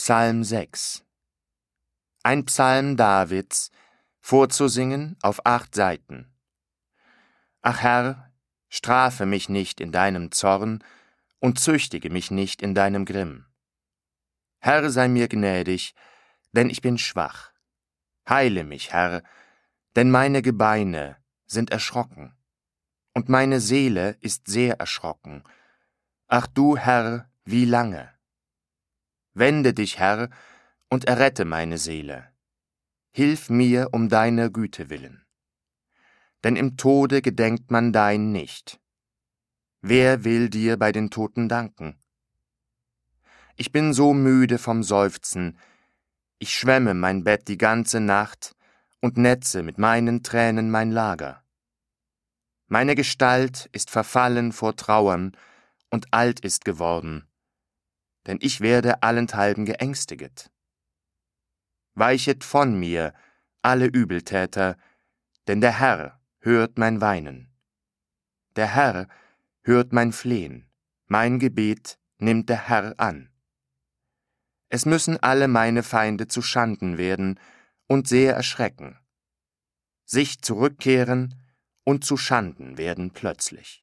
Psalm 6. Ein Psalm Davids, vorzusingen auf 8 Seiten. Ach Herr, strafe mich nicht in deinem Zorn und züchtige mich nicht in deinem Grimm. Herr, sei mir gnädig, denn ich bin schwach. Heile mich, Herr, denn meine Gebeine sind erschrocken, und meine Seele ist sehr erschrocken. Ach du, Herr, wie lange? Wende dich, Herr, und errette meine Seele. Hilf mir um deiner Güte willen. Denn im Tode gedenkt man dein nicht. Wer will dir bei den Toten danken? Ich bin so müde vom Seufzen, ich schwemme mein Bett die ganze Nacht und netze mit meinen Tränen mein Lager. Meine Gestalt ist verfallen vor Trauern und alt ist geworden, denn ich werde allenthalben geängstiget. Weichet von mir, alle Übeltäter, denn der Herr hört mein Weinen. Der Herr hört mein Flehen, mein Gebet nimmt der Herr an. Es müssen alle meine Feinde zu Schanden werden und sehr erschrecken, sich zurückkehren und zu Schanden werden plötzlich.